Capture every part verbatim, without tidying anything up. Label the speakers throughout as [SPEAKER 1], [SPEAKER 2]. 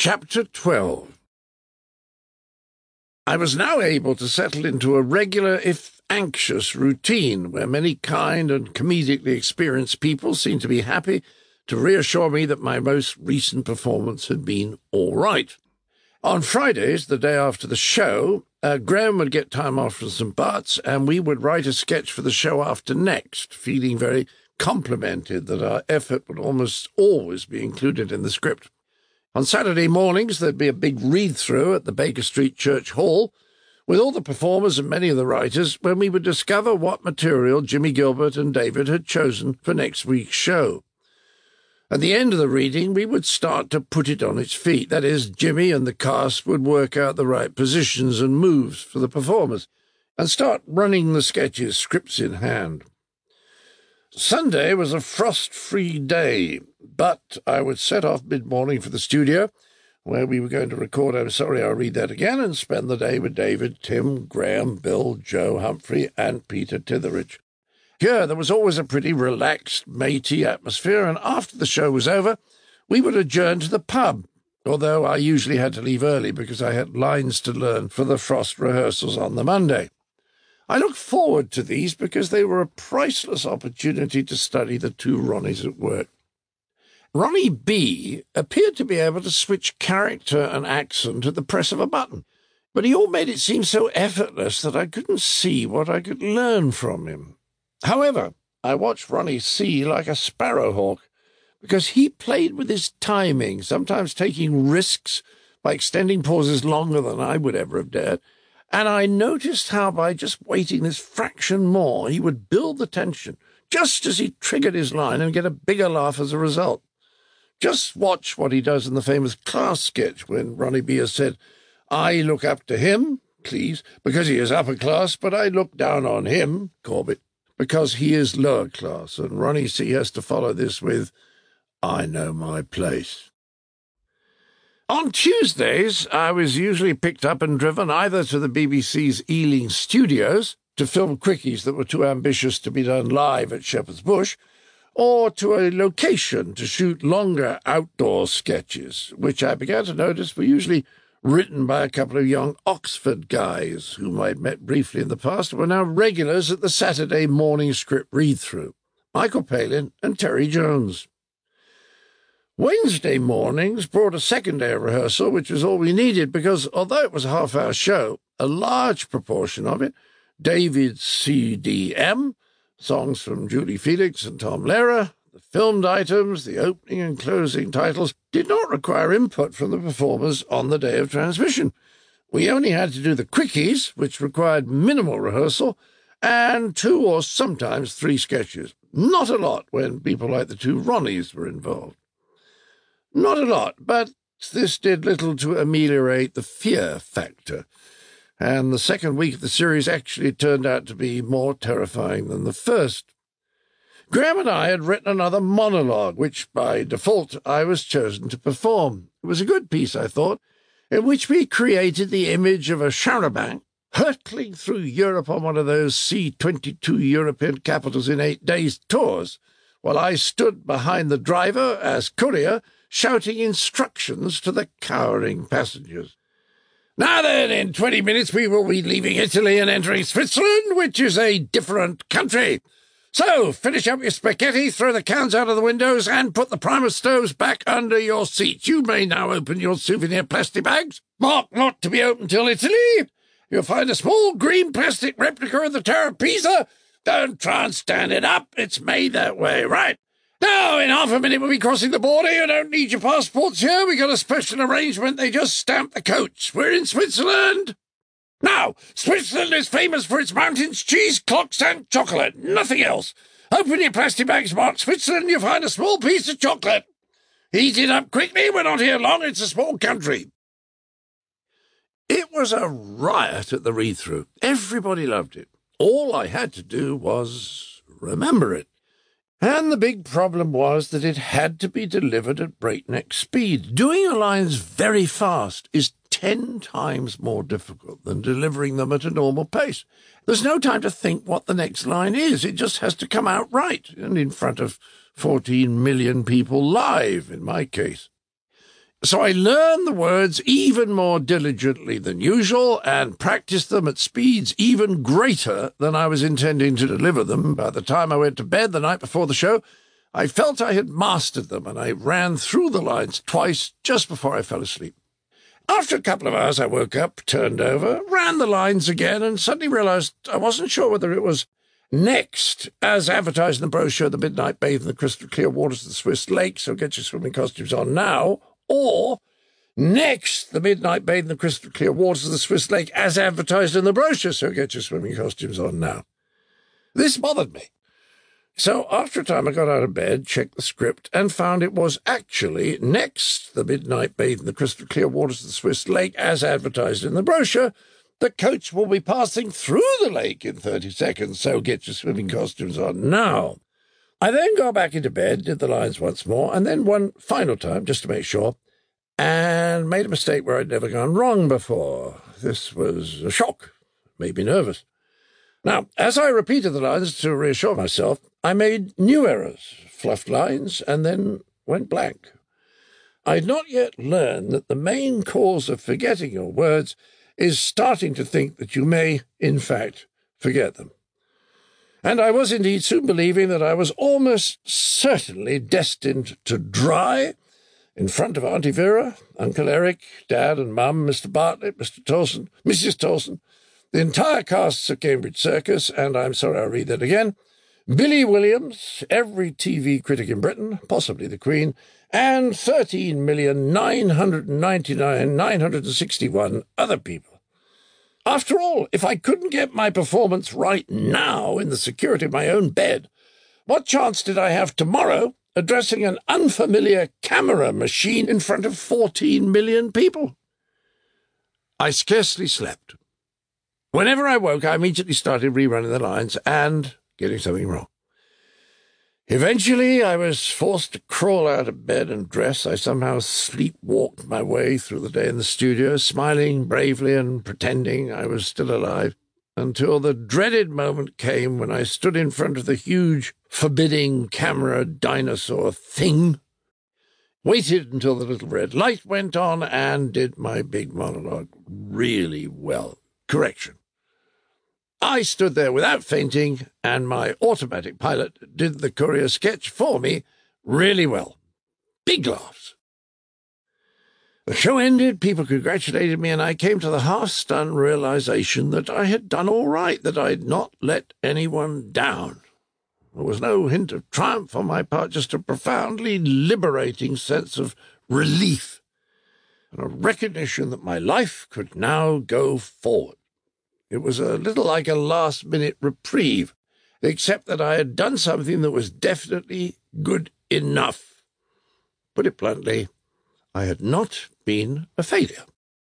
[SPEAKER 1] Chapter twelve. I was now able to settle into a regular, if anxious, routine where many kind and comedically experienced people seemed to be happy to reassure me that my most recent performance had been all right. On Fridays, the day after the show, uh, Graham would get time off from Saint Bart's, and we would write a sketch for the show after next, feeling very complimented that our effort would almost always be included in the script. On Saturday mornings, there'd be a big read-through at the Baker Street Church Hall, with all the performers and many of the writers, when we would discover what material Jimmy Gilbert and David had chosen for next week's show. At the end of the reading, we would start to put it on its feet. That is, Jimmy and the cast would work out the right positions and moves for the performers, and start running the sketches, scripts in hand. Sunday was a frost-free day, but I would set off mid-morning for the studio, where we were going to record I'm Sorry, I'll Read That Again, and spend the day with David, Tim, Graham, Bill, Joe, Humphrey, and Peter Titheridge. Here there was always a pretty relaxed, matey atmosphere, and after the show was over, we would adjourn to the pub, although I usually had to leave early because I had lines to learn for the Frost rehearsals on the Monday. I looked forward to these because they were a priceless opportunity to study the two Ronnies at work. Ronnie B appeared to be able to switch character and accent at the press of a button, but he all made it seem so effortless that I couldn't see what I could learn from him. However, I watched Ronnie C like a sparrowhawk, because he played with his timing, sometimes taking risks by extending pauses longer than I would ever have dared, and I noticed how by just waiting this fraction more he would build the tension, just as he triggered his line, and get a bigger laugh as a result. Just watch what he does in the famous Class sketch when Ronnie B has said, "I look up to him, Cleese, because he is upper class, but I look down on him, Corbett, because he is lower class," and Ronnie C has to follow this with, "I know my place." On Tuesdays, I was usually picked up and driven either to the B B C's Ealing studios to film quickies that were too ambitious to be done live at Shepherd's Bush, or to a location to shoot longer outdoor sketches, which I began to notice were usually written by a couple of young Oxford guys whom I'd met briefly in the past and were now regulars at the Saturday morning script read-through, Michael Palin and Terry Jones. Wednesday mornings brought a second day of rehearsal, which was all we needed, because although it was a half-hour show, a large proportion of it, David's C D M, songs from Julie Felix and Tom Lehrer, the filmed items, the opening and closing titles, did not require input from the performers on the day of transmission. We only had to do the quickies, which required minimal rehearsal, and two or sometimes three sketches. Not a lot when people like the two Ronnies were involved. Not a lot, but this did little to ameliorate the fear factor, and the second week of the series actually turned out to be more terrifying than the first. Graham and I had written another monologue, which, by default, I was chosen to perform. It was a good piece, I thought, in which we created the image of a charabanc hurtling through Europe on one of those C twenty-two European capitals in eight days tours, while I stood behind the driver as courier, shouting instructions to the cowering passengers. "Now then, in twenty minutes we will be leaving Italy and entering Switzerland, which is a different country. So, finish up your spaghetti, throw the cans out of the windows, and put the primer stoves back under your seats. You may now open your souvenir plastic bags, marked not to be opened till Italy. You'll find a small green plastic replica of the Tower of Pisa. Don't try and stand it up, it's made that way, right? Now, in half a minute we'll be crossing the border. You don't need your passports here. We got a special arrangement. They just stamp the coach. We're in Switzerland. Now, Switzerland is famous for its mountains, cheese, clocks, and chocolate. Nothing else. Open your plastic bags marked Switzerland. You'll find a small piece of chocolate. Heat it up quickly. We're not here long. It's a small country." It was a riot at the read-through. Everybody loved it. All I had to do was remember it. And the big problem was that it had to be delivered at breakneck speed. Doing your lines very fast is ten times more difficult than delivering them at a normal pace. There's no time to think what the next line is. It just has to come out right, and in front of fourteen million people live, in my case. So I learned the words even more diligently than usual and practiced them at speeds even greater than I was intending to deliver them. By the time I went to bed the night before the show, I felt I had mastered them, and I ran through the lines twice just before I fell asleep. After a couple of hours, I woke up, turned over, ran the lines again, and suddenly realized I wasn't sure whether it was next, as advertised in the brochure, the midnight bathe in the crystal clear waters of the Swiss lake, so get your swimming costumes on now, or next, the midnight bathe in the crystal clear waters of the Swiss lake, as advertised in the brochure, so get your swimming costumes on now. This bothered me. So after a time I got out of bed, checked the script, and found it was actually next, the midnight bathe in the crystal clear waters of the Swiss lake, as advertised in the brochure. The coach will be passing through the lake in thirty seconds, so get your swimming costumes on now. I then got back into bed, did the lines once more, and then one final time, just to make sure, and made a mistake where I'd never gone wrong before. This was a shock, made me nervous. Now, as I repeated the lines to reassure myself, I made new errors, fluffed lines, and then went blank. I had not yet learned that the main cause of forgetting your words is starting to think that you may, in fact, forget them. And I was indeed soon believing that I was almost certainly destined to dry in front of Auntie Vera, Uncle Eric, Dad and Mum, Mister Bartlett, Mister Tolson, Missus Tolson, the entire casts of Cambridge Circus, and I'm sorry I'll read that again, Billy Williams, every T V critic in Britain, possibly the Queen, and thirteen million nine hundred ninety-nine thousand nine hundred sixty-one other people. After all, if I couldn't get my performance right now in the security of my own bed, what chance did I have tomorrow addressing an unfamiliar camera machine in front of fourteen million people? I scarcely slept. Whenever I woke, I immediately started rerunning the lines and getting something wrong. Eventually, I was forced to crawl out of bed and dress. I somehow sleepwalked my way through the day in the studio, smiling bravely and pretending I was still alive, until the dreaded moment came when I stood in front of the huge, forbidding camera dinosaur thing, waited until the little red light went on, and did my big monologue really well. Correction. I stood there without fainting, and my automatic pilot did the courier sketch for me really well. Big laughs. The show ended, people congratulated me, and I came to the half-stunned realization that I had done all right, that I'd not let anyone down. There was no hint of triumph on my part, just a profoundly liberating sense of relief and a recognition that my life could now go forward. It was a little like a last-minute reprieve, except that I had done something that was definitely good enough. Put it bluntly, I had not been a failure.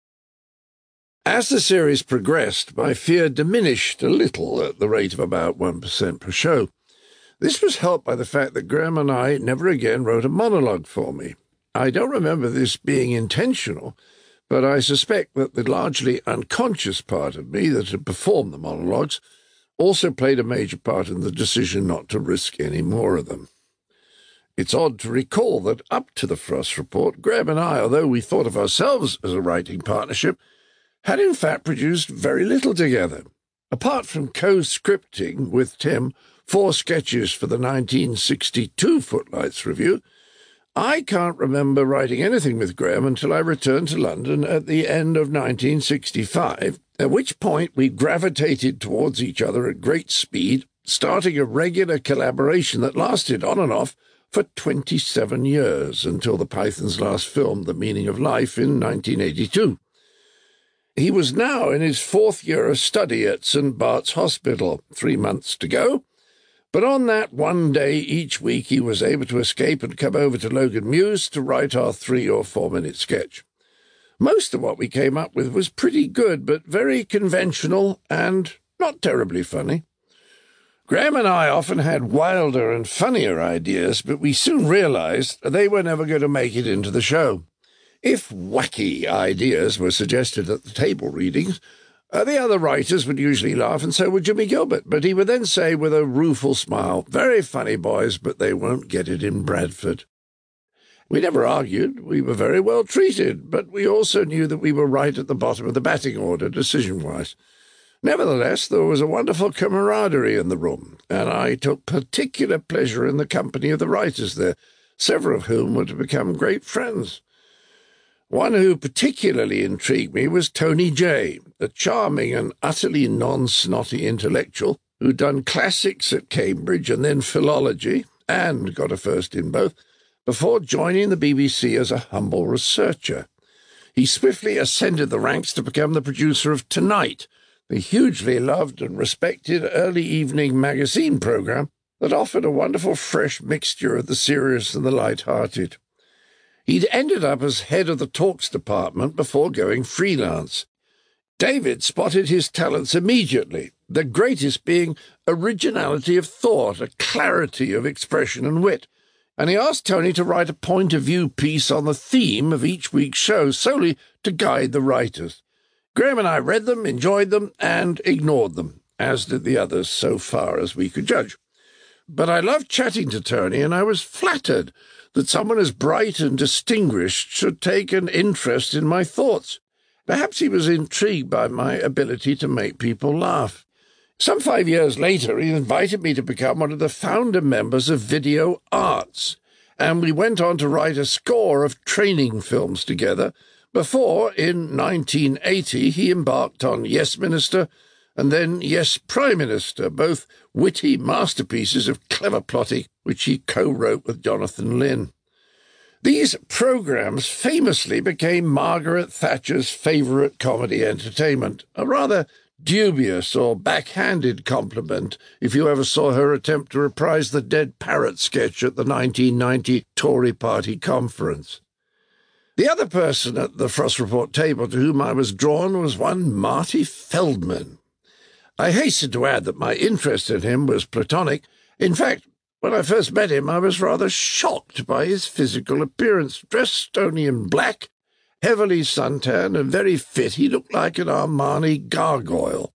[SPEAKER 1] As the series progressed, my fear diminished a little at the rate of about one percent per show. This was helped by the fact that Graham and I never again wrote a monologue for me. I don't remember this being intentional, but I suspect that the largely unconscious part of me that had performed the monologues also played a major part in the decision not to risk any more of them. It's odd to recall that up to the Frost Report, Graham and I, although we thought of ourselves as a writing partnership, had in fact produced very little together. Apart from co-scripting with Tim four sketches for the nineteen sixty-two Footlights Review, I can't remember writing anything with Graham until I returned to London at the end of nineteen sixty-five, at which point we gravitated towards each other at great speed, starting a regular collaboration that lasted on and off for twenty-seven years, until the Pythons last filmed The Meaning of Life in nineteen eighty-two. He was now in his fourth year of study at Saint Bart's Hospital, three months to go, but on that one day each week he was able to escape and come over to Logan Mews to write our three- or four-minute sketch. Most of what we came up with was pretty good, but very conventional and not terribly funny. Graham and I often had wilder and funnier ideas, but we soon realized they were never going to make it into the show. If wacky ideas were suggested at the table readings, Uh, the other writers would usually laugh, and so would Jimmy Gilbert, but he would then say with a rueful smile, "Very funny, boys, but they won't get it in Bradford." We never argued. We were very well treated, but we also knew that we were right at the bottom of the batting order, decision-wise. Nevertheless, there was a wonderful camaraderie in the room, and I took particular pleasure in the company of the writers there, several of whom were to become great friends. One who particularly intrigued me was Tony Jay, a charming and utterly non-snotty intellectual who'd done classics at Cambridge and then philology, and got a first in both, before joining the B B C as a humble researcher. He swiftly ascended the ranks to become the producer of Tonight, the hugely loved and respected early evening magazine programme that offered a wonderful fresh mixture of the serious and the light-hearted. He'd ended up as head of the talks department before going freelance. David spotted his talents immediately, the greatest being originality of thought, a clarity of expression and wit, and he asked Tony to write a point-of-view piece on the theme of each week's show, solely to guide the writers. Graham and I read them, enjoyed them, and ignored them, as did the others so far as we could judge. But I loved chatting to Tony, and I was flattered that someone as bright and distinguished should take an interest in my thoughts. Perhaps he was intrigued by my ability to make people laugh. Some five years later, he invited me to become one of the founder members of Video Arts, and we went on to write a score of training films together before, in nineteen eighty, he embarked on Yes Minister and then Yes Prime Minister, both witty masterpieces of clever plotting, which he co-wrote with Jonathan Lynn. These programmes famously became Margaret Thatcher's favourite comedy entertainment, a rather dubious or backhanded compliment if you ever saw her attempt to reprise the Dead Parrot sketch at the nineteen ninety Tory Party conference. The other person at the Frost Report table to whom I was drawn was one Marty Feldman. I hasten to add that my interest in him was platonic. In fact, when I first met him, I was rather shocked by his physical appearance. Dressed only in black, heavily suntanned and very fit, he looked like an Armani gargoyle.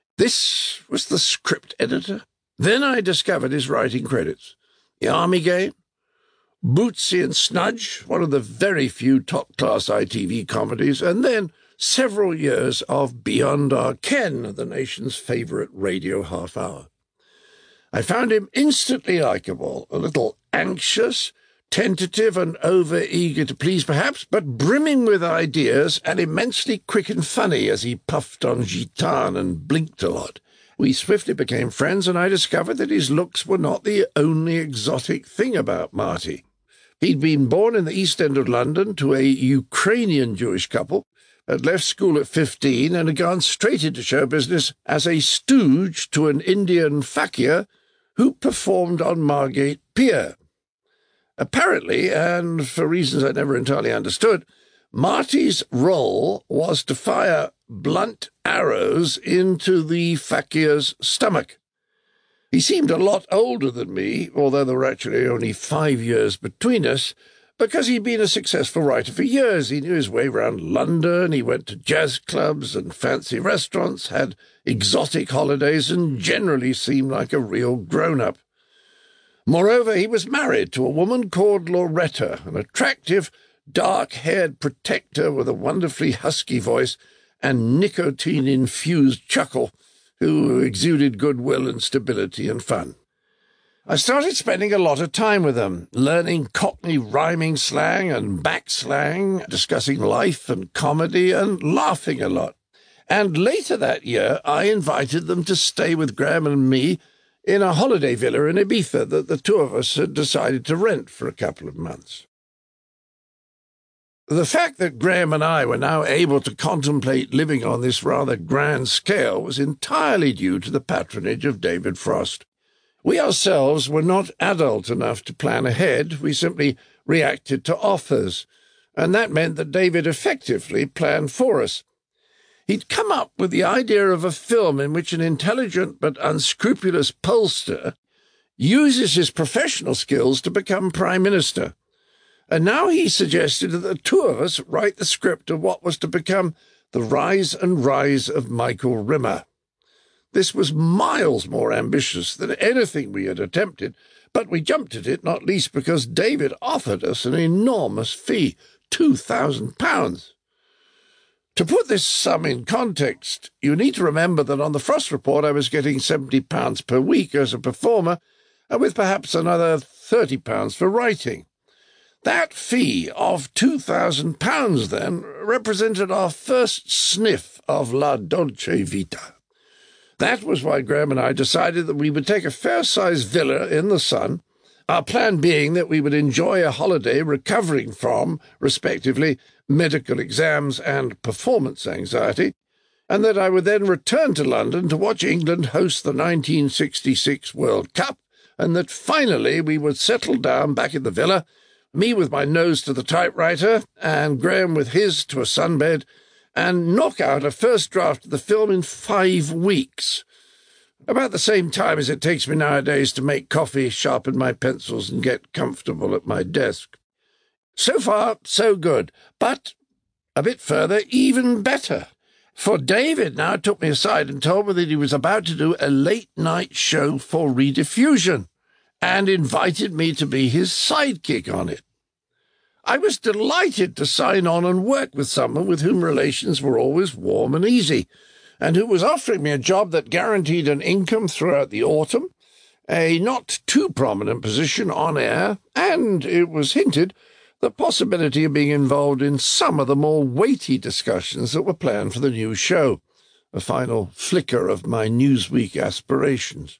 [SPEAKER 1] This was the script editor. Then I discovered his writing credits. The Army Game, Bootsy and Snudge, one of the very few top-class I T V comedies, and then several years of Beyond Our Ken, the nation's favourite radio half-hour. I found him instantly likeable, a little anxious, tentative and over-eager to please perhaps, but brimming with ideas and immensely quick and funny as he puffed on Gitane and blinked a lot. We swiftly became friends, and I discovered that his looks were not the only exotic thing about Marty. He'd been born in the East End of London to a Ukrainian Jewish couple, had left school at fifteen, and had gone straight into show business as a stooge to an Indian fakir who performed on Margate Pier. Apparently, and for reasons I never entirely understood, Marty's role was to fire blunt arrows into the fakir's stomach. He seemed a lot older than me, although there were actually only five years between us, because he'd been a successful writer for years. He knew his way round London, he went to jazz clubs and fancy restaurants, had exotic holidays, and generally seemed like a real grown-up. Moreover, he was married to a woman called Loretta, an attractive, dark-haired protector with a wonderfully husky voice and nicotine-infused chuckle, who exuded goodwill and stability and fun. I started spending a lot of time with them, learning Cockney rhyming slang and back slang, discussing life and comedy, and laughing a lot. And later that year, I invited them to stay with Graham and me in a holiday villa in Ibiza that the two of us had decided to rent for a couple of months. The fact that Graham and I were now able to contemplate living on this rather grand scale was entirely due to the patronage of David Frost. We ourselves were not adult enough to plan ahead. We simply reacted to offers, and that meant that David effectively planned for us. He'd come up with the idea of a film in which an intelligent but unscrupulous pollster uses his professional skills to become Prime Minister. And now he suggested that the two of us write the script of what was to become The Rise and Rise of Michael Rimmer. This was miles more ambitious than anything we had attempted, But we jumped at it, not least because David offered us an enormous fee, two thousand pounds. To put this sum in context, you need to remember that on the Frost Report I was getting seventy pounds per week as a performer, and with perhaps another thirty pounds for writing. That fee of two thousand pounds, then, represented our first sniff of La Dolce Vita. That was why Graham and I decided that we would take a fair-sized villa in the sun, our plan being that we would enjoy a holiday recovering from, respectively, medical exams and performance anxiety, and that I would then return to London to watch England host the nineteen sixty-six World Cup, and that finally we would settle down back in the villa, me with my nose to the typewriter, and Graham with his to a sunbed, and knock out a first draft of the film in five weeks. About the same time as it takes me nowadays to make coffee, sharpen my pencils, and get comfortable at my desk. So far, so good, but a bit further, even better. For David now took me aside and told me that he was about to do a late-night show for Rediffusion, and invited me to be his sidekick on it. I was delighted to sign on and work with someone with whom relations were always warm and easy, and who was offering me a job that guaranteed an income throughout the autumn, a not too prominent position on air, and, it was hinted, the possibility of being involved in some of the more weighty discussions that were planned for the new show, a final flicker of my Newsweek aspirations.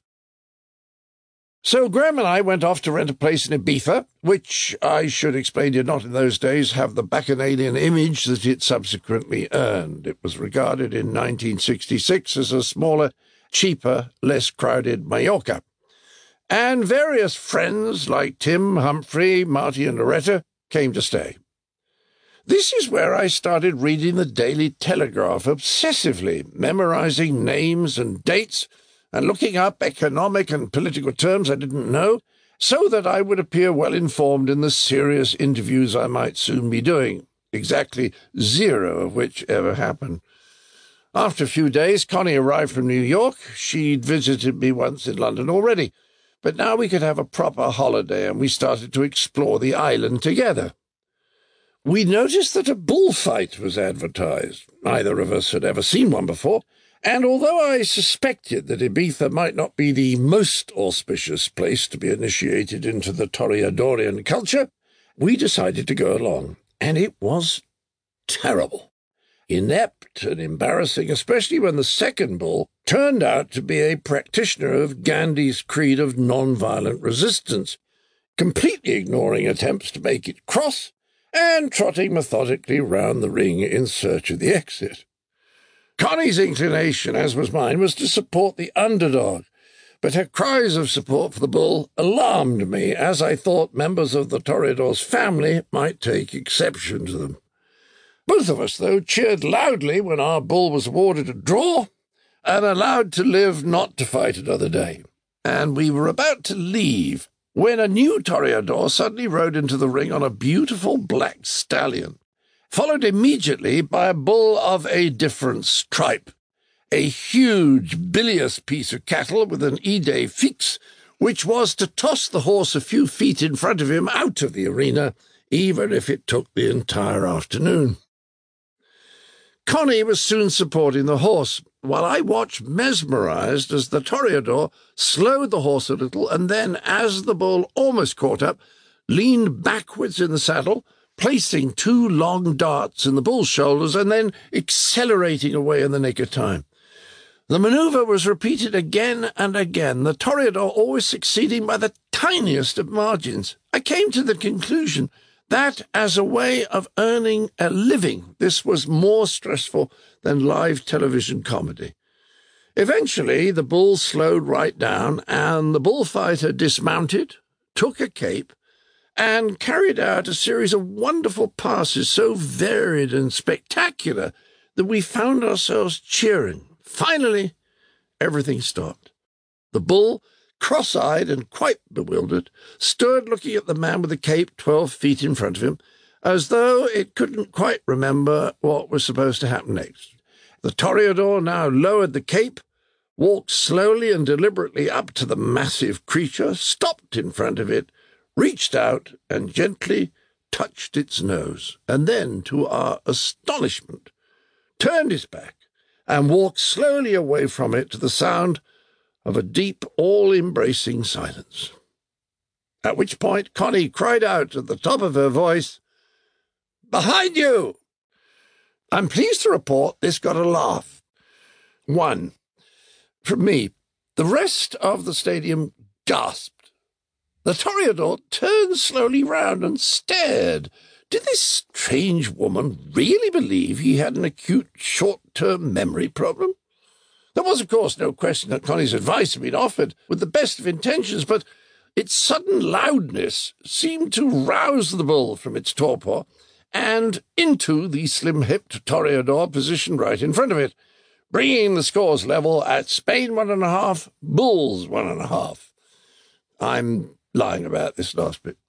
[SPEAKER 1] So Graham and I went off to rent a place in Ibiza, which, I should explain, did not in those days have the bacchanalian image that it subsequently earned. It was regarded in nineteen sixty-six as a smaller, cheaper, less crowded Mallorca. And various friends like Tim, Humphrey, Marty and Loretta came to stay. This is where I started reading the Daily Telegraph obsessively, memorizing names and dates, and looking up economic and political terms I didn't know, so that I would appear well-informed in the serious interviews I might soon be doing, exactly zero of which ever happened. After a few days, Connie arrived from New York. She'd visited me once in London already, but now we could have a proper holiday, and we started to explore the island together. We noticed that a bullfight was advertised. Neither of us had ever seen one before, and although I suspected that Ibiza might not be the most auspicious place to be initiated into the Toreadorian culture, we decided to go along, and it was terrible. Inept and embarrassing, especially when the second bull turned out to be a practitioner of Gandhi's creed of non-violent resistance, completely ignoring attempts to make it cross, and trotting methodically round the ring in search of the exit. Connie's inclination, as was mine, was to support the underdog, but her cries of support for the bull alarmed me, as I thought members of the Toreador's family might take exception to them. Both of us, though, cheered loudly when our bull was awarded a draw and allowed to live not to fight another day, and we were about to leave when a new Toreador suddenly rode into the ring on a beautiful black stallion, followed immediately by a bull of a different stripe, a huge, bilious piece of cattle with an idée fixe, which was to toss the horse a few feet in front of him out of the arena, even if it took the entire afternoon. Connie was soon supporting the horse, while I watched mesmerized as the Toreador slowed the horse a little, and then, as the bull almost caught up, leaned backwards in the saddle, placing two long darts in the bull's shoulders and then accelerating away in the nick of time. The manoeuvre was repeated again and again, the Toreador always succeeding by the tiniest of margins. I came to the conclusion that, as a way of earning a living, this was more stressful than live television comedy. Eventually, the bull slowed right down, and the bullfighter dismounted, took a cape, and carried out a series of wonderful passes so varied and spectacular that we found ourselves cheering. Finally, everything stopped. The bull, cross-eyed and quite bewildered, stood looking at the man with the cape twelve feet in front of him, as though it couldn't quite remember what was supposed to happen next. The Toreador now lowered the cape, walked slowly and deliberately up to the massive creature, stopped in front of it, reached out and gently touched its nose, and then, to our astonishment, turned his back and walked slowly away from it to the sound of a deep, all-embracing silence. At which point Connie cried out at the top of her voice, "Behind you!" I'm pleased to report this got a laugh. One. From me. The rest of the stadium gasped. The toreador turned slowly round and stared. Did this strange woman really believe he had an acute short-term memory problem? There was, of course, no question that Connie's advice had been offered with the best of intentions, but its sudden loudness seemed to rouse the bull from its torpor and into the slim-hipped toreador positioned right in front of it, bringing the scores level at Spain one and a half, Bulls one and a half. I'm lying about this last bit.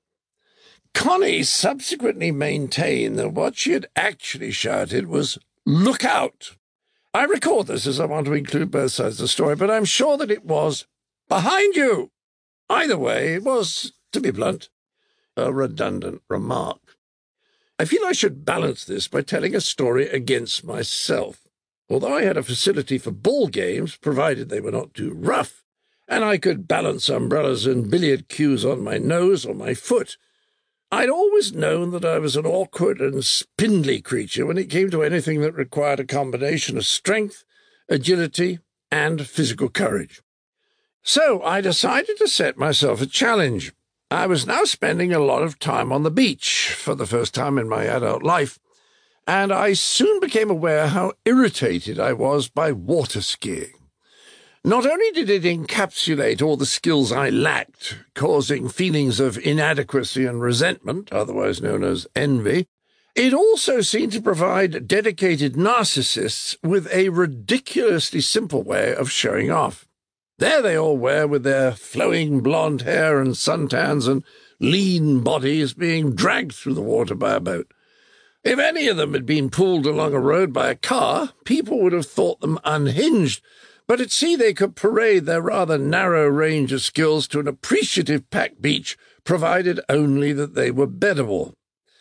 [SPEAKER 1] Connie subsequently maintained that what she had actually shouted was, "Look out!" I record this as I want to include both sides of the story, but I'm sure that it was, "Behind you!" Either way, it was, to be blunt, a redundant remark. I feel I should balance this by telling a story against myself. Although I had a facility for ball games, provided they were not too rough, and I could balance umbrellas and billiard cues on my nose or my foot, I'd always known that I was an awkward and spindly creature when it came to anything that required a combination of strength, agility, and physical courage. So I decided to set myself a challenge. I was now spending a lot of time on the beach, for the first time in my adult life, and I soon became aware how irritated I was by water skiing. Not only did it encapsulate all the skills I lacked, causing feelings of inadequacy and resentment, otherwise known as envy, it also seemed to provide dedicated narcissists with a ridiculously simple way of showing off. There they all were, with their flowing blonde hair and suntans and lean bodies being dragged through the water by a boat. If any of them had been pulled along a road by a car, people would have thought them unhinged, but at sea they could parade their rather narrow range of skills to an appreciative packed beach, provided only that they were beddable.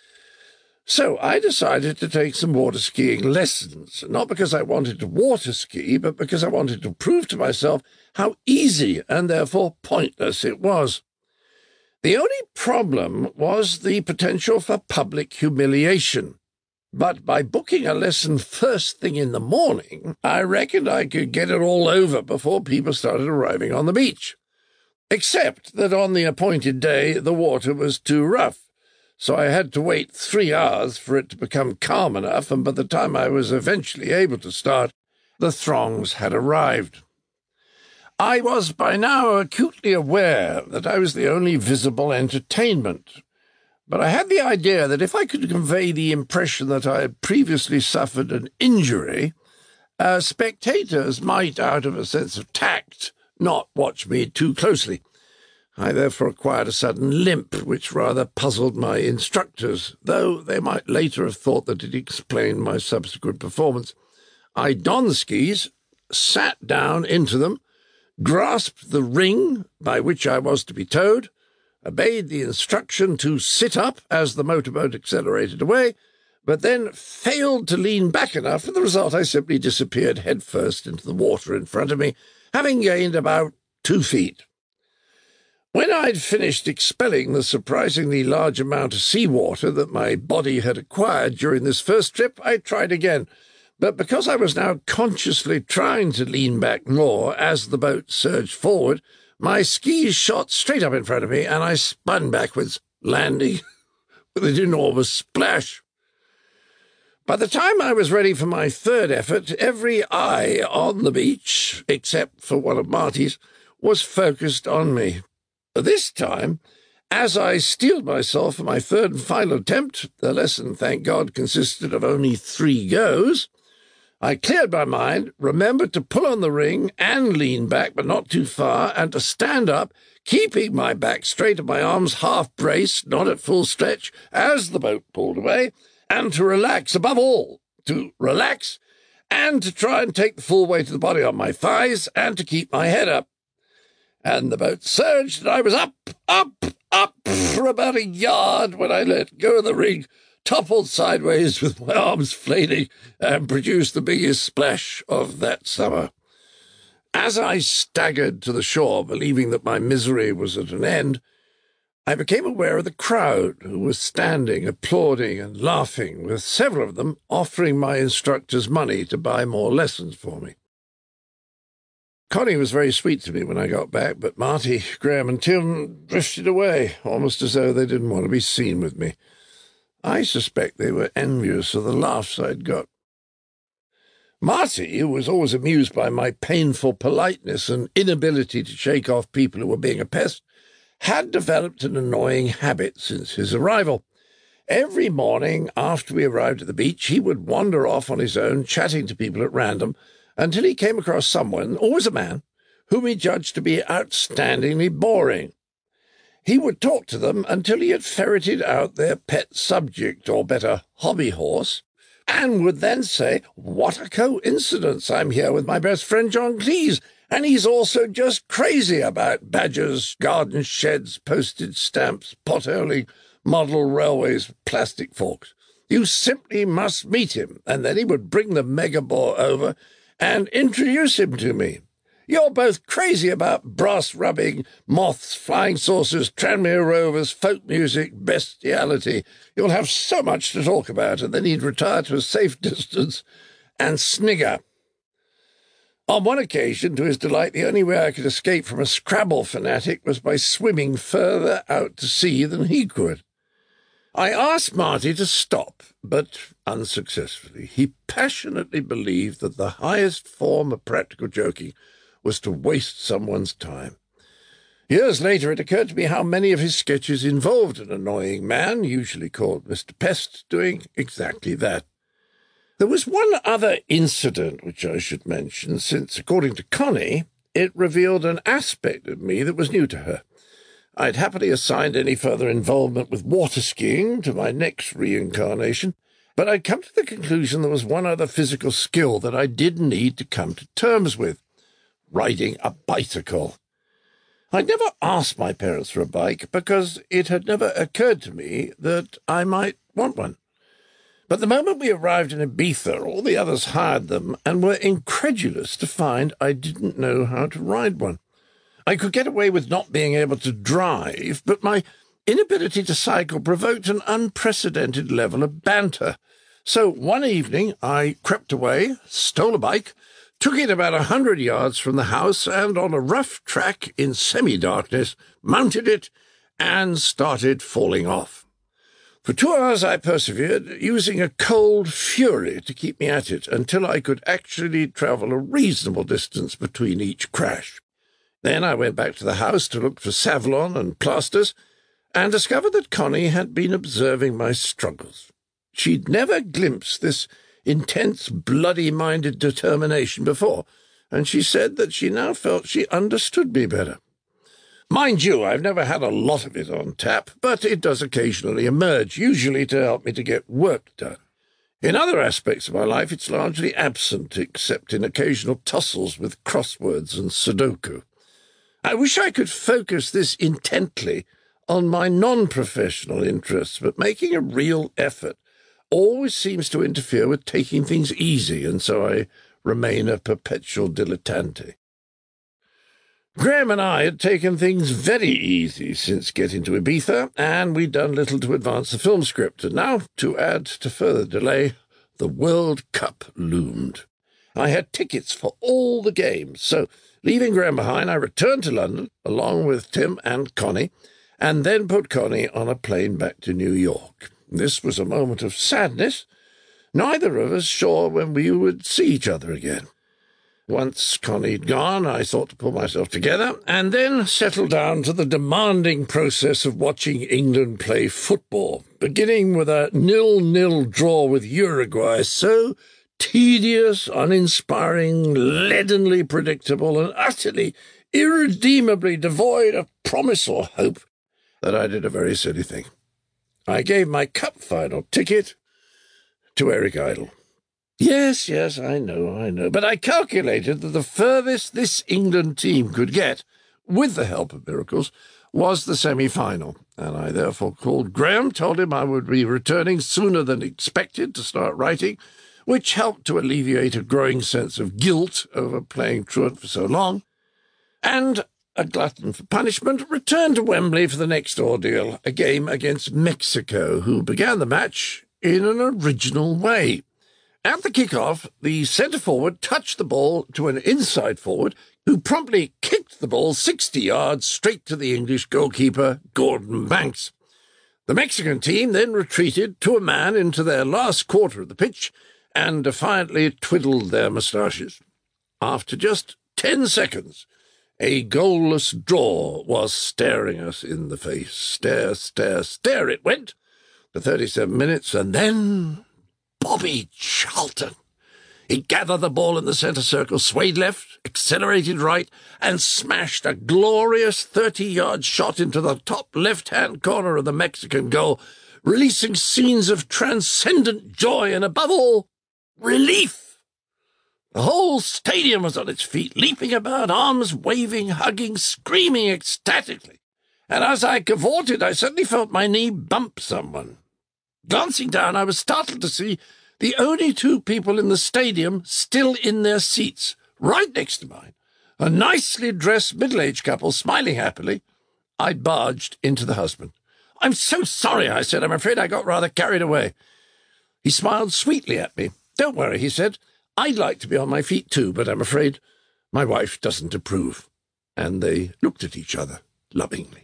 [SPEAKER 1] So I decided to take some water skiing lessons, not because I wanted to water ski, but because I wanted to prove to myself how easy and therefore pointless it was. The only problem was the potential for public humiliation. But by booking a lesson first thing in the morning, I reckoned I could get it all over before people started arriving on the beach. Except that on the appointed day the water was too rough, so I had to wait three hours for it to become calm enough, and by the time I was eventually able to start, the throngs had arrived. I was by now acutely aware that I was the only visible entertainment, but I had the idea that if I could convey the impression that I had previously suffered an injury, uh, spectators might, out of a sense of tact, not watch me too closely. I therefore acquired a sudden limp, which rather puzzled my instructors, though they might later have thought that it explained my subsequent performance. I donned the skis, sat down into them, grasped the ring by which I was to be towed, obeyed the instruction to sit up as the motorboat accelerated away, but then failed to lean back enough, and the result I simply disappeared headfirst into the water in front of me, having gained about two feet. When I'd finished expelling the surprisingly large amount of seawater that my body had acquired during this first trip, I tried again, but because I was now consciously trying to lean back more as the boat surged forward, my skis shot straight up in front of me, and I spun backwards, landing with an enormous splash. By the time I was ready for my third effort, every eye on the beach, except for one of Marty's, was focused on me. This time, as I steeled myself for my third and final attempt, the lesson, thank God, consisted of only three goes, I cleared my mind, remembered to pull on the ring and lean back, but not too far, and to stand up, keeping my back straight and my arms half braced, not at full stretch, as the boat pulled away, and to relax, above all, to relax and to try and take the full weight of the body on my thighs, and to keep my head up. And the boat surged, and I was up, up, up for about a yard when I let go of the rig, toppled sideways with my arms flailing, and produced the biggest splash of that summer. As I staggered to the shore, believing that my misery was at an end, I became aware of the crowd who was standing, applauding and laughing, with several of them offering my instructors money to buy more lessons for me. Connie was very sweet to me when I got back, but Marty, Graham and Tim drifted away, almost as though they didn't want to be seen with me. I suspect they were envious of the laughs I'd got. Marty, who was always amused by my painful politeness and inability to shake off people who were being a pest, had developed an annoying habit since his arrival. Every morning after we arrived at the beach, he would wander off on his own, chatting to people at random, until he came across someone, always a man, whom he judged to be outstandingly boring. He would talk to them until he had ferreted out their pet subject, or better, hobby horse, and would then say, "What a coincidence, I'm here with my best friend John Cleese, and he's also just crazy about badgers, garden sheds, postage stamps, potholing, model railways, plastic forks. You simply must meet him." And then he would bring the megabore over and introduce him to me. "You're both crazy about brass-rubbing, moths, flying saucers, Tranmere Rovers, folk music, bestiality. You'll have so much to talk about." And then he'd retire to a safe distance and snigger. On one occasion, to his delight, the only way I could escape from a Scrabble fanatic was by swimming further out to sea than he could. I asked Marty to stop, but unsuccessfully. He passionately believed that the highest form of practical joking was to waste someone's time. Years later, it occurred to me how many of his sketches involved an annoying man, usually called Mister Pest, doing exactly that. There was one other incident which I should mention, since, according to Connie, it revealed an aspect of me that was new to her. I'd happily assigned any further involvement with water skiing to my next reincarnation, but I'd come to the conclusion there was one other physical skill that I did need to come to terms with: riding a bicycle. I'd never asked my parents for a bike because it had never occurred to me that I might want one. But the moment we arrived in Ibiza, all the others hired them and were incredulous to find I didn't know how to ride one. I could get away with not being able to drive, but my inability to cycle provoked an unprecedented level of banter. So one evening I crept away, stole a bike, took it about a hundred yards from the house, and on a rough track in semi-darkness, mounted it and started falling off. For two hours I persevered, using a cold fury to keep me at it, until I could actually travel a reasonable distance between each crash. Then I went back to the house to look for Savlon and plasters, and discovered that Connie had been observing my struggles. She'd never glimpsed this intense, bloody-minded determination before, and she said that she now felt she understood me better. Mind you, I've never had a lot of it on tap, but it does occasionally emerge, usually to help me to get work done. In other aspects of my life, it's largely absent, except in occasional tussles with crosswords and Sudoku. I wish I could focus this intently on my non-professional interests, but making a real effort always seems to interfere with taking things easy, and so I remain a perpetual dilettante. Graham and I had taken things very easy since getting to Ibiza, and we'd done little to advance the film script, and now, to add to further delay, the World Cup loomed. I had tickets for all the games, so leaving Graham behind, I returned to London, along with Tim and Connie, and then put Connie on a plane back to New York. This was a moment of sadness, neither of us sure when we would see each other again. Once Connie'd gone, I thought to pull myself together, and then settle down to the demanding process of watching England play football, beginning with a nil-nil draw with Uruguay, so tedious, uninspiring, leadenly predictable, and utterly, irredeemably devoid of promise or hope, that I did a very silly thing. I gave my cup final ticket to Eric Idle. Yes, yes, I know, I know. But I calculated that the furthest this England team could get, with the help of miracles, was the semi-final, and I therefore called Graham, told him I would be returning sooner than expected to start writing, which helped to alleviate a growing sense of guilt over playing truant for so long, and, a glutton for punishment, returned to Wembley for the next ordeal, a game against Mexico, who began the match in an original way. At the kick-off, the centre-forward touched the ball to an inside forward, who promptly kicked the ball sixty yards straight to the English goalkeeper, Gordon Banks. The Mexican team then retreated to a man into their last quarter of the pitch and defiantly twiddled their moustaches. After just ten seconds, a goalless draw was staring us in the face. Stare, stare, stare it went for thirty-seven minutes, and then Bobby Charlton. He gathered the ball in the centre circle, swayed left, accelerated right, and smashed a glorious thirty-yard shot into the top left-hand corner of the Mexican goal, releasing scenes of transcendent joy and, above all, relief. The whole stadium was on its feet, leaping about, arms waving, hugging, screaming ecstatically. And as I cavorted, I suddenly felt my knee bump someone. Glancing down, I was startled to see the only two people in the stadium still in their seats, right next to mine, a nicely dressed middle-aged couple smiling happily. I barged into the husband. "I'm so sorry," I said. "I'm afraid I got rather carried away." He smiled sweetly at me. "Don't worry," he said. "I'd like to be on my feet too, but I'm afraid my wife doesn't approve." And they looked at each other lovingly.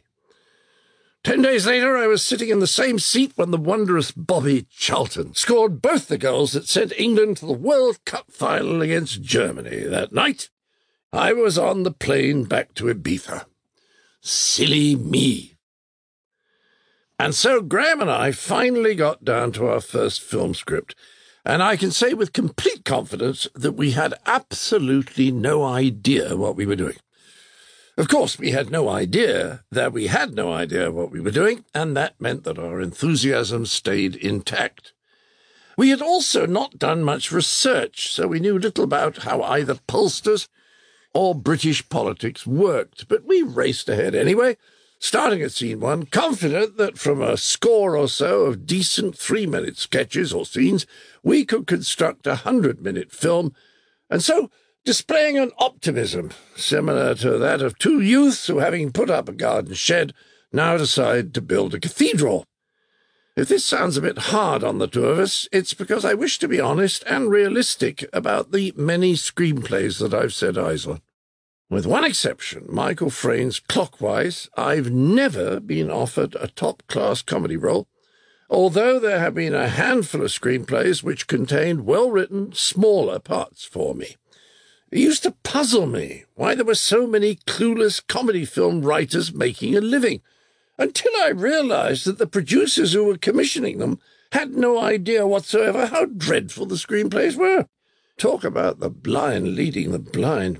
[SPEAKER 1] Ten days later, I was sitting in the same seat when the wondrous Bobby Charlton scored both the goals that sent England to the World Cup final against Germany. That night, I was on the plane back to Ibiza. Silly me. And so Graham and I finally got down to our first film script, and I can say with complete confidence that we had absolutely no idea what we were doing. Of course, we had no idea that we had no idea what we were doing, and that meant that our enthusiasm stayed intact. We had also not done much research, so we knew little about how either pollsters or British politics worked, but we raced ahead anyway, starting at scene one, confident that from a score or so of decent three-minute sketches or scenes, we could construct a hundred-minute film, and so displaying an optimism similar to that of two youths who, having put up a garden shed, now decide to build a cathedral. If this sounds a bit hard on the two of us, it's because I wish to be honest and realistic about the many screenplays that I've set eyes on. With one exception, Michael Frayn's Clockwise, I've never been offered a top-class comedy role, although there have been a handful of screenplays which contained well-written, smaller parts for me. It used to puzzle me why there were so many clueless comedy film writers making a living, until I realized that the producers who were commissioning them had no idea whatsoever how dreadful the screenplays were. Talk about the blind leading the blind.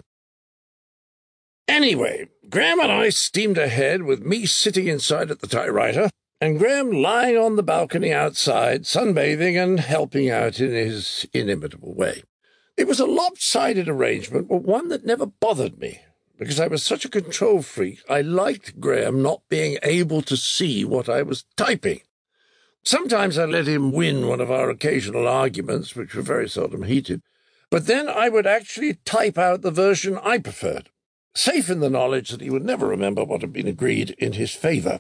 [SPEAKER 1] Anyway, Graham and I steamed ahead, with me sitting inside at the typewriter, and Graham lying on the balcony outside, sunbathing and helping out in his inimitable way. It was a lopsided arrangement, but one that never bothered me, because I was such a control freak. I liked Graham not being able to see what I was typing. Sometimes I let him win one of our occasional arguments, which were very seldom heated, but then I would actually type out the version I preferred, safe in the knowledge that he would never remember what had been agreed in his favour.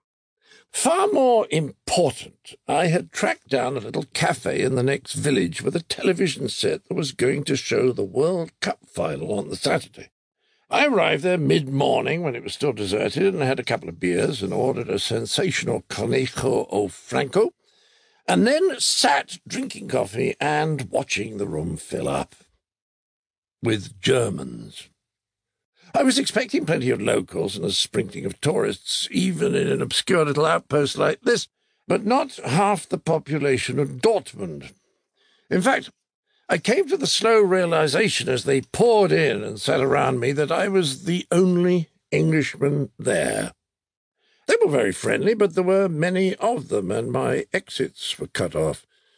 [SPEAKER 1] Far more important, I had tracked down a little cafe in the next village with a television set that was going to show the World Cup final on the Saturday. I arrived there mid-morning when it was still deserted, and had a couple of beers and ordered a sensational Conejo o Franco, and then sat drinking coffee and watching the room fill up with Germans. I was expecting plenty of locals and a sprinkling of tourists, even in an obscure little outpost like this, but not half the population of Dortmund. In fact, I came to the slow realization as they poured in and sat around me that I was the only Englishman there. They were very friendly, but there were many of them, and my exits were cut off.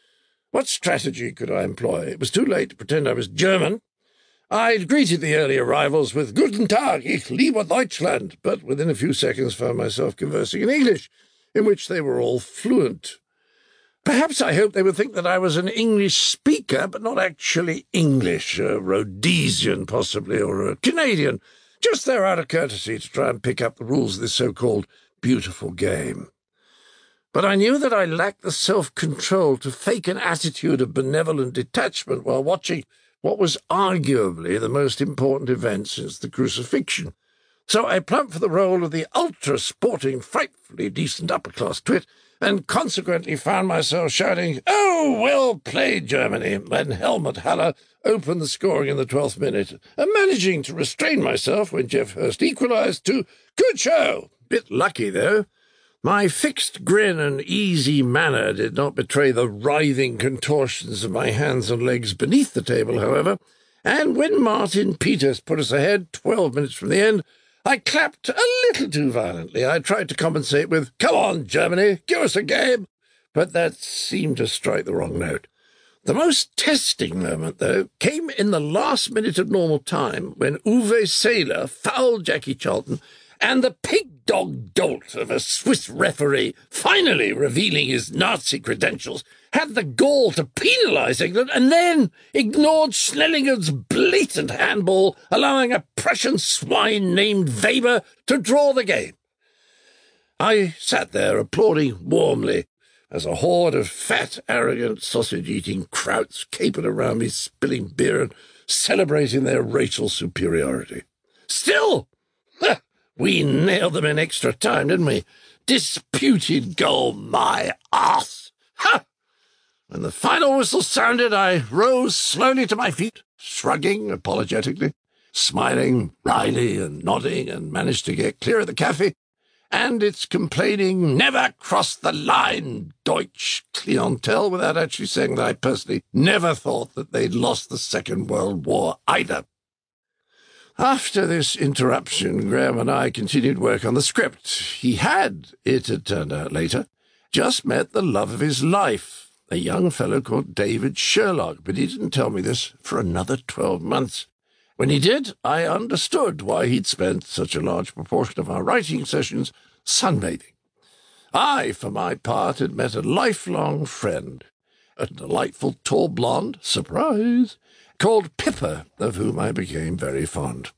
[SPEAKER 1] What strategy could I employ? It was too late to pretend I was German. I'd greeted the early arrivals with Guten Tag, ich liebe Deutschland, but within a few seconds found myself conversing in English, in which they were all fluent. Perhaps I hoped they would think that I was an English speaker, but not actually English, a Rhodesian possibly, or a Canadian, just there out of courtesy to try and pick up the rules of this so-called beautiful game. But I knew that I lacked the self-control to fake an attitude of benevolent detachment while watching what was arguably the most important event since the crucifixion. So I plumped for the role of the ultra-sporting, frightfully decent upper-class twit, and consequently found myself shouting, "Oh, well played, Germany," when Helmut Haller opened the scoring in the twelfth minute, and managing to restrain myself when Geoff Hurst equalised to "Good show." Bit lucky, though. My fixed grin and easy manner did not betray the writhing contortions of my hands and legs beneath the table, however, and when Martin Peters put us ahead twelve minutes from the end, I clapped a little too violently. I tried to compensate with, "Come on, Germany, give us a game," but that seemed to strike the wrong note. The most testing moment, though, came in the last minute of normal time when Uwe Seeler fouled Jackie Charlton, and the pig-dog dolt of a Swiss referee, finally revealing his Nazi credentials, had the gall to penalise England and then ignored Schnellinger's blatant handball, allowing a Prussian swine named Weber to draw the game. I sat there applauding warmly as a horde of fat, arrogant, sausage-eating krauts capered around me, spilling beer and celebrating their racial superiority. Still, we nailed them in extra time, didn't we? Disputed goal, my arse! Ha! When the final whistle sounded, I rose slowly to my feet, shrugging apologetically, smiling wryly and nodding, and managed to get clear of the cafe and its complaining, never cross the line, Deutsch clientele, without actually saying that I personally never thought that they'd lost the Second World War either. After this interruption, Graham and I continued work on the script. He had, it had turned out later, just met the love of his life, a young fellow called David Sherlock, but he didn't tell me this for another twelve months. When he did, I understood why he'd spent such a large proportion of our writing sessions sunbathing. I, for my part, had met a lifelong friend, a delightful tall blonde, surprise, called Pippa, of whom I became very fond.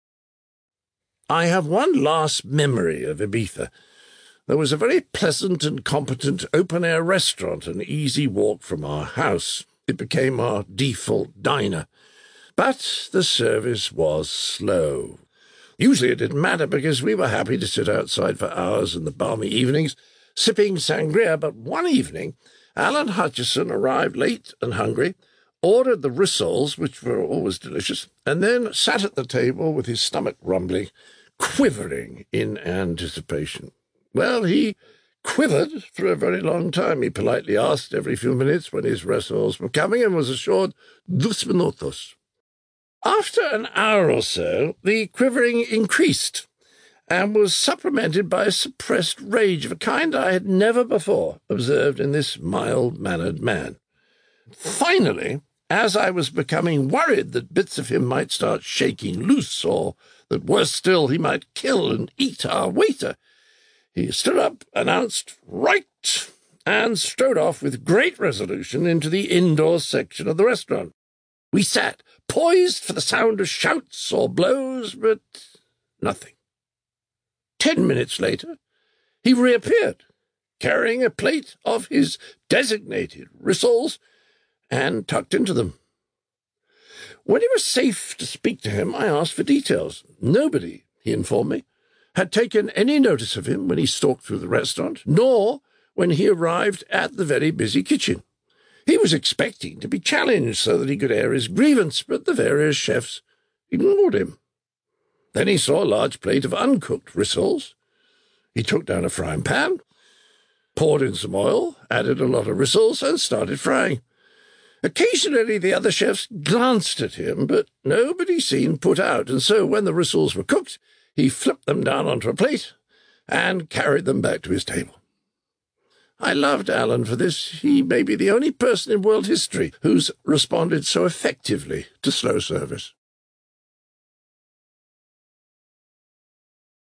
[SPEAKER 1] I have one last memory of Ibiza. There was a very pleasant and competent open-air restaurant an easy walk from our house. It became our default diner. But the service was slow. Usually it didn't matter because we were happy to sit outside for hours in the balmy evenings, sipping sangria, but one evening Alan Hutchison arrived late and hungry, ordered the rissoles, which were always delicious, and then sat at the table with his stomach rumbling, quivering in anticipation. Well, he quivered for a very long time. He politely asked every few minutes when his rissoles were coming and was assured, "Dos minutos." After an hour or so, the quivering increased and was supplemented by a suppressed rage of a kind I had never before observed in this mild-mannered man. Finally, as I was becoming worried that bits of him might start shaking loose, or that, worse still, he might kill and eat our waiter, he stood up, announced "Right," and strode off with great resolution into the indoor section of the restaurant. We sat, poised for the sound of shouts or blows, but nothing. Ten minutes later, he reappeared, carrying a plate of his designated rissoles, and tucked into them. When it was safe to speak to him, I asked for details. Nobody, he informed me, had taken any notice of him when he stalked through the restaurant, nor when he arrived at the very busy kitchen. He was expecting to be challenged so that he could air his grievance, but the various chefs ignored him. Then he saw a large plate of uncooked rissoles. He took down a frying pan, poured in some oil, added a lot of rissoles, and started frying. Occasionally the other chefs glanced at him, but nobody seemed put out, and so when the rissoles were cooked, he flipped them down onto a plate and carried them back to his table. I loved Alan for this. He may be the only person in world history who's responded so effectively to slow service.